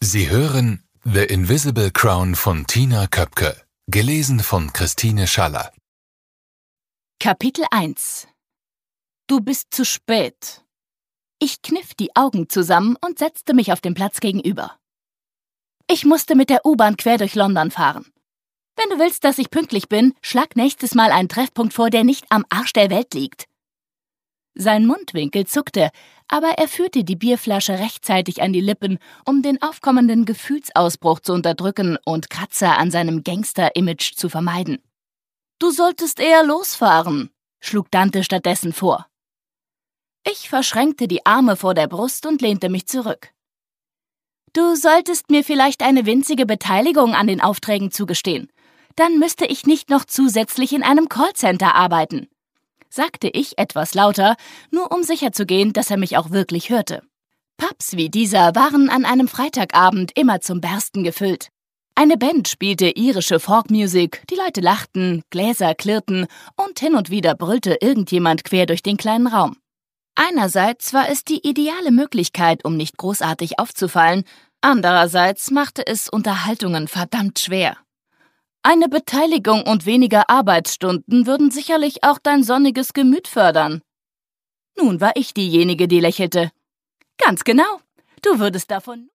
Sie hören The Invisible Crown von Tina Köpke, gelesen von Christine Schaller. Kapitel 1 Du bist zu spät. Ich kniff die Augen zusammen und setzte mich auf den Platz gegenüber. Ich musste mit der U-Bahn quer durch London fahren. Wenn du willst, dass ich pünktlich bin, schlag nächstes Mal einen Treffpunkt vor, der nicht am Arsch der Welt liegt. Sein Mundwinkel zuckte, aber er führte die Bierflasche rechtzeitig an die Lippen, um den aufkommenden Gefühlsausbruch zu unterdrücken und Kratzer an seinem Gangster-Image zu vermeiden. »Du solltest eher losfahren«, schlug Dante stattdessen vor. Ich verschränkte die Arme vor der Brust und lehnte mich zurück. »Du solltest mir vielleicht eine winzige Beteiligung an den Aufträgen zugestehen. Dann müsste ich nicht noch zusätzlich in einem Callcenter arbeiten«, sagte ich etwas lauter, nur um sicherzugehen, dass er mich auch wirklich hörte. Pubs wie dieser waren an einem Freitagabend immer zum Bersten gefüllt. Eine Band spielte irische Folkmusik, die Leute lachten, Gläser klirrten und hin und wieder brüllte irgendjemand quer durch den kleinen Raum. Einerseits war es die ideale Möglichkeit, um nicht großartig aufzufallen, andererseits machte es Unterhaltungen verdammt schwer. Eine Beteiligung und weniger Arbeitsstunden würden sicherlich auch dein sonniges Gemüt fördern. Nun war ich diejenige, die lächelte. Ganz genau, du würdest davon